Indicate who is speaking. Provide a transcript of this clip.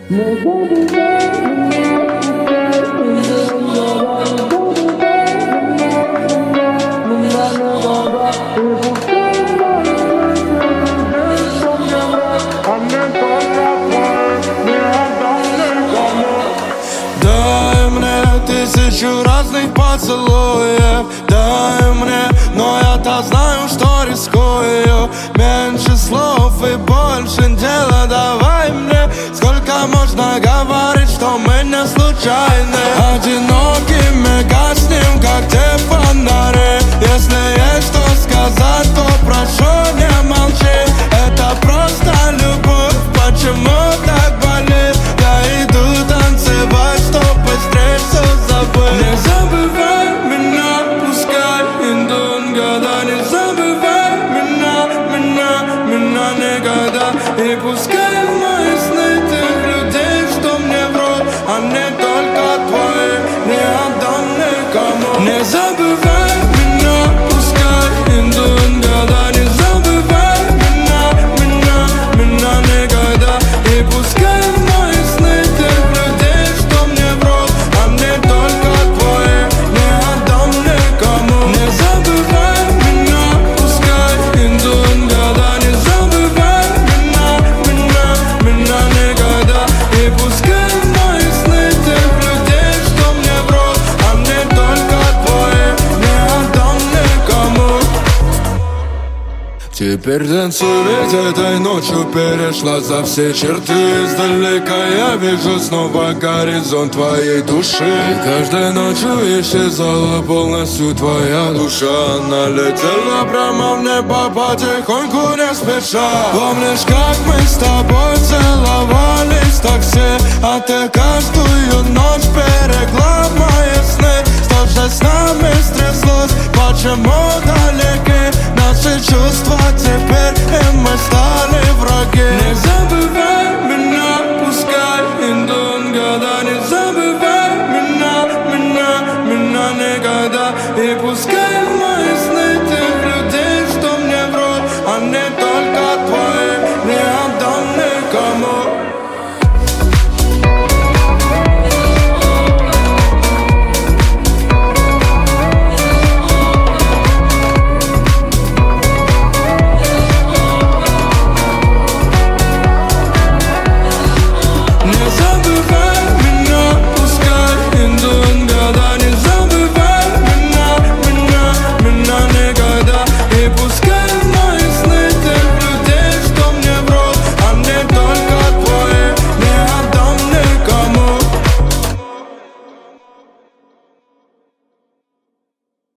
Speaker 1: Дай мне тысячу разных поцелуев, дай мне, но я-то знаю, что рискую. Меньше слов и больше дела, давай мне. Сколько можно говорить, что мы не случайны? Одинокими гаснем, как те фонари. Если есть что сказать, то прошу, не молчи. Это просто любовь, почему так болит? Я иду танцевать, чтоб быстрее все забыть. Не забывай меня, пускай идут года. Не забывай меня никогда. И пускай в мои сны тех людей, что мне врут, а не только твои, не отдам никому. Не забывай меня, пускай идут года. Не забывай меня никогда. И пускай в мои сны тех людей, что мне врут, а не только твои, не отдам никому. Не забывай меня, пускай идут года. Не забывай меня никогда. И пускай в мои сны тех людей, что мне врут, а не только твои, не отдам никому. Теперь танцуй, ведь этой ночью перешла за все черты. Издалека я вижу снова горизонт твоей души. И каждой ночью исчезала полностью твоя душа. Она летела прямо в небо потихоньку, не спеша. Помнишь, как мы с тобой целовались в такси, а ты каждую ночь берегла мои сны. Что же с нами стряслось, почему далеки наши чувства теперь, и мы стали враги?